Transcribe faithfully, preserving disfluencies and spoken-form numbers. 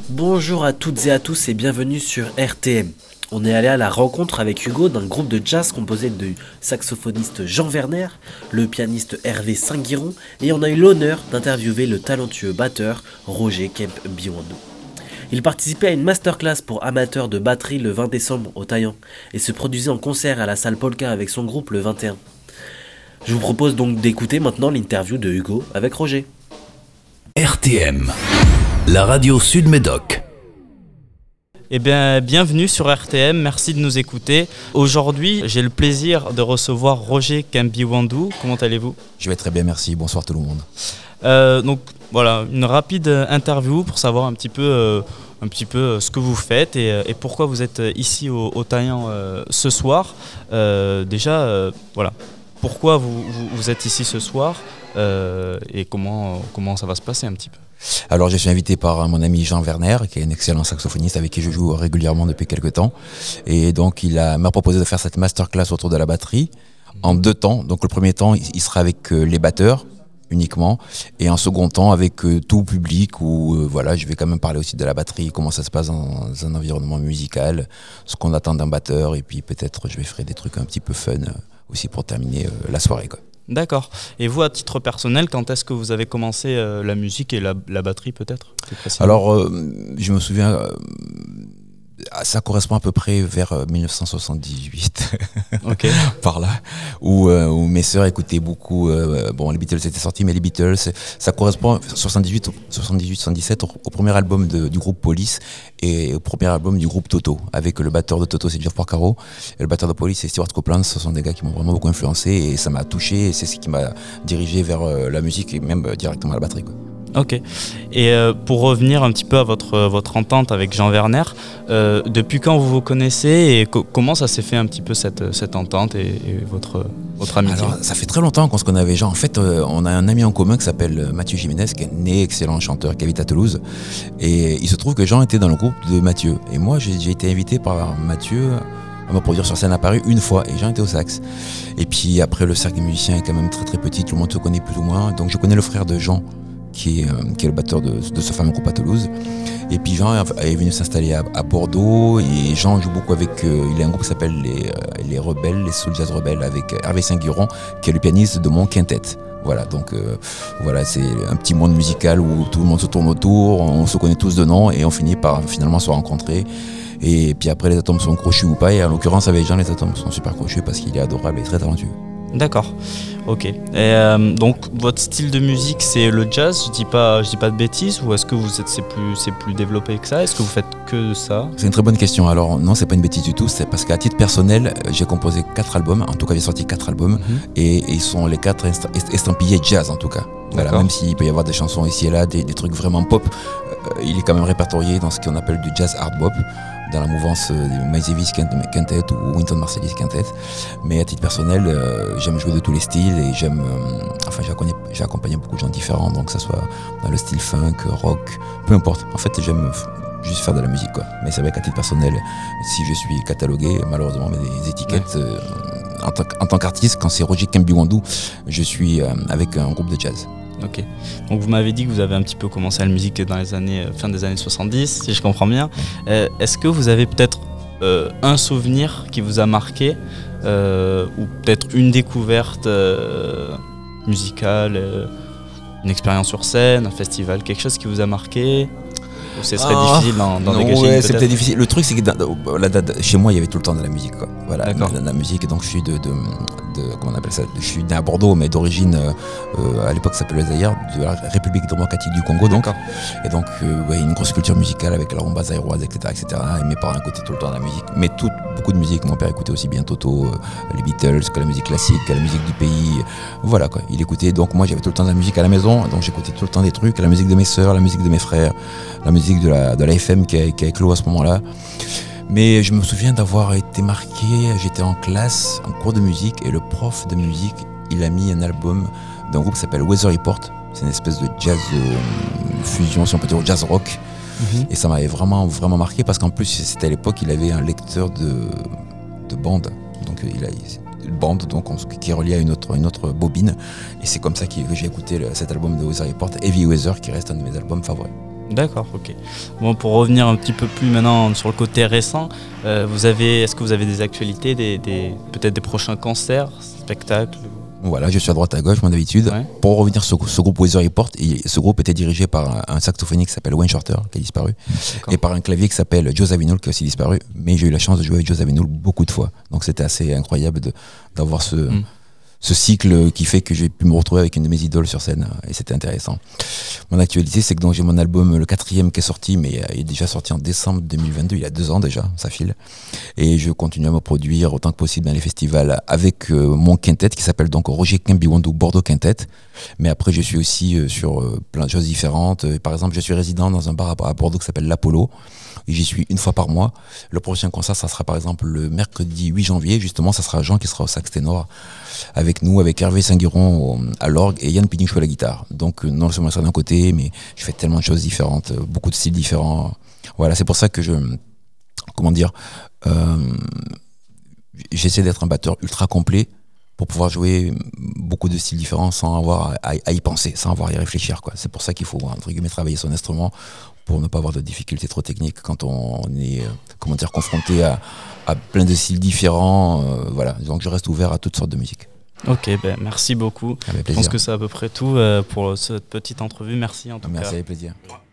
Bonjour à toutes et à tous et bienvenue sur R T M. On est allé à la rencontre avec Hugo d'un groupe de jazz composé du saxophoniste Jean Werner, le pianiste Hervé Saint-Guiron et on a eu l'honneur d'interviewer le talentueux batteur Roger Kemp-Biwandou. Il participait à une masterclass pour amateurs de batterie le vingt décembre au Taillan et se produisait en concert à la salle Polka avec son groupe le vingt et un. Je vous propose donc d'écouter maintenant l'interview de Hugo avec Roger. R T M, la radio Sud-Médoc. Eh bien, bienvenue sur R T M, merci de nous écouter. Aujourd'hui, j'ai le plaisir de recevoir Roger Kemp-Biwandou. Comment allez-vous ? Je vais très bien, merci. Bonsoir tout le monde. Euh, donc voilà, une rapide interview pour savoir un petit peu, euh, un petit peu ce que vous faites et, et pourquoi vous êtes ici au, au Taillan euh, ce soir. Euh, déjà, euh, voilà, pourquoi vous, vous, vous êtes ici ce soir euh, et comment, comment ça va se passer un petit peu ? Alors je suis invité par mon ami Jean Werner, qui est un excellent saxophoniste avec qui je joue régulièrement depuis quelques temps. Et donc il a, m'a proposé de faire cette masterclass autour de la batterie en deux temps. Donc le premier temps, il sera avec les batteurs uniquement, et en second temps avec euh, tout public où euh, voilà, je vais quand même parler aussi de la batterie, comment ça se passe dans un environnement musical, ce qu'on attend d'un batteur, et puis peut-être je vais faire des trucs un petit peu fun euh, aussi pour terminer euh, la soirée, quoi. D'accord. Et vous, à titre personnel, quand est-ce que vous avez commencé euh, la musique et la, la batterie peut-être ? Alors, euh, je me souviens, euh, ça correspond à peu près vers euh, dix-neuf cent soixante-dix-huit, okay. par là, où, euh, où mes sœurs écoutaient beaucoup, euh, bon, les Beatles étaient sortis, mais les Beatles, ça correspond soixante-dix-huit soixante-dix-sept au, au premier album de, du groupe Police et au premier album du groupe Toto, avec le batteur de Toto, c'est Jeff Porcaro, et le batteur de Police, c'est Stewart Copeland. Ce sont des gars qui m'ont vraiment beaucoup influencé et ça m'a touché, et c'est ce qui m'a dirigé vers euh, la musique et même euh, directement à la batterie, quoi. Ok. Et euh, pour revenir un petit peu à votre, votre entente avec Jean Werner, euh, depuis quand vous vous connaissez et co- comment ça s'est fait un petit peu cette, cette entente et, et votre, votre amitié ? Alors, ça fait très longtemps qu'on se connaît avec Jean. En fait, euh, on a un ami en commun qui s'appelle Mathieu Jiménez, qui est un excellent chanteur qui habite à Toulouse. Et il se trouve que Jean était dans le groupe de Mathieu. Et moi, j'ai, j'ai été invité par Mathieu à me produire sur scène à Paris une fois, et Jean était au sax. Et puis après, le cercle des musiciens est quand même très très petit, tout le monde se connaît plus ou moins. Donc je connais le frère de Jean, qui est, euh, qui est le batteur de, de ce fameux groupe à Toulouse. Et puis Jean est venu s'installer à, à Bordeaux, et Jean joue beaucoup avec, euh, il a un groupe qui s'appelle les, euh, les Rebelles, les Soul Jazz Rebelles, avec Hervé Saint-Guiron, qui est le pianiste de mon quintet. Voilà, donc euh, voilà, c'est un petit monde musical où tout le monde se tourne autour, on se connaît tous de nom, et on finit par finalement se rencontrer. Et puis après, les atomes sont crochus ou pas, et en l'occurrence avec Jean, les atomes sont super crochus parce qu'il est adorable et très talentueux. D'accord, ok. Et euh, donc votre style de musique c'est le jazz, je dis pas, je dis pas de bêtises, ou est-ce que vous êtes, c'est plus, c'est plus développé que ça ? Est-ce que vous faites que ça ? C'est une très bonne question. Alors non, c'est pas une bêtise du tout, c'est parce qu'à titre personnel, j'ai composé quatre albums, en tout cas j'ai sorti quatre albums, mm-hmm. et, et ils sont les quatre est- estampillés jazz en tout cas. Voilà, même s'il peut y avoir des chansons ici et là, des, des trucs vraiment pop, euh, il est quand même répertorié dans ce qu'on appelle du jazz hard bop, dans la mouvance euh, de Miles Davis Quintet ou Wynton Marsalis Quintet. Mais à titre personnel, euh, j'aime jouer de tous les styles et j'aime, euh, enfin j'ai accompagné, j'ai accompagné beaucoup de gens différents, donc que ce soit dans le style funk, rock, peu importe. En fait, j'aime juste faire de la musique, quoi. Mais c'est vrai qu'à titre personnel, si je suis catalogué, malheureusement, mais des étiquettes, ouais. euh, en, tant, en tant qu'artiste, quand c'est Roger Kemp-Biwandou, je suis euh, avec un groupe de jazz. Ok, donc vous m'avez dit que vous avez un petit peu commencé la musique dans les années, fin des années soixante-dix, si je comprends bien. Euh, est-ce que vous avez peut-être euh, un souvenir qui vous a marqué, euh, ou peut-être une découverte euh, musicale, euh, une expérience sur scène, un festival, quelque chose qui vous a marqué ? Ou ce serait ah, difficile d'en, d'en dégager ouais, une, c'est peut-être difficile. Le truc, c'est que dans, dans, là, dans, chez moi, il y avait tout le temps de la musique, quoi. Voilà, D'accord. De, de la musique. Donc, je suis de, de, de, comment on appelle ça, je suis né à Bordeaux, mais d'origine, euh, à l'époque, ça s'appelait Zaïre, de la République démocratique du Congo. Donc, et donc, euh, ouais, une grosse culture musicale avec la rumba zaïroise, et cetera, et cetera. Et mes parents écoutaient tout le temps de la musique, mais tout, beaucoup de musique. Mon père écoutait aussi bien Toto, euh, les Beatles, que la musique classique, que la musique du pays. Voilà, quoi. Il écoutait. Donc, moi, j'avais tout le temps de la musique à la maison. Donc, j'écoutais tout le temps des trucs, la musique de mes sœurs, la musique de mes frères, la musique de la, de la F M qui a, qui a éclos à ce moment-là. Mais je me souviens d'avoir été marqué, j'étais en classe, en cours de musique, et le prof de musique, il a mis un album d'un groupe qui s'appelle Weather Report. C'est une espèce de jazz euh, fusion, si on peut dire, jazz rock. Mm-hmm. Et ça m'avait vraiment, vraiment marqué parce qu'en plus, c'était à l'époque, il avait un lecteur de, de bande. Donc il a une bande donc, on, qui est reliée à une autre, une autre bobine. Et c'est comme ça que j'ai écouté le, cet album de Weather Report, Heavy Weather, qui reste un de mes albums favoris. D'accord, ok. Bon, pour revenir un petit peu plus maintenant sur le côté récent, euh, vous avez, est-ce que vous avez des actualités, des, des, peut-être des prochains concerts, spectacles? Voilà, je suis à droite à gauche, mon habitude. Ouais. Pour revenir sur ce groupe Weather Report, et ce groupe était dirigé par un saxophoniste qui s'appelle Wayne Shorter, qui a disparu, D'accord. et par un clavier qui s'appelle Joe Zawinul, qui a aussi disparu. Mais j'ai eu la chance de jouer avec Joe Zawinul beaucoup de fois. Donc c'était assez incroyable de, d'avoir ce, mm. ce cycle qui fait que j'ai pu me retrouver avec une de mes idoles sur scène. Et c'était intéressant. Mon actualité, c'est que donc j'ai mon album, le quatrième qui est sorti, mais il est déjà sorti en décembre deux mille vingt-deux, il y a deux ans déjà, ça file. Et je continue à me produire autant que possible dans les festivals avec euh, mon quintet qui s'appelle donc Roger Kimbiwando Bordeaux Quintet. Mais après, je suis aussi euh, sur euh, plein de choses différentes. Euh, par exemple, je suis résident dans un bar à, à Bordeaux qui s'appelle l'Apollo. Et j'y suis une fois par mois. Le prochain concert, ça sera par exemple le mercredi huit janvier. Justement, ça sera Jean qui sera au sax ténor avec nous, avec Hervé Saint-Guiron à l'orgue et Yann Pinichou à la guitare. Donc euh, non seulement ça d'un côté, mais je fais tellement de choses différentes, euh, beaucoup de styles différents. Voilà, c'est pour ça que je... Comment dire euh, j'essaie d'être un batteur ultra complet pour pouvoir jouer beaucoup de styles différents sans avoir à, à y penser, sans avoir à y réfléchir, quoi. C'est pour ça qu'il faut, entre guillemets, travailler son instrument pour ne pas avoir de difficultés trop techniques quand on est, comment dire, confronté à, à plein de styles différents. Euh, voilà, donc je reste ouvert à toutes sortes de musique. Ok, ben merci beaucoup. Avec plaisir. Je pense que c'est à peu près tout euh, pour cette petite entrevue. Merci en tout Merci, cas. avec plaisir.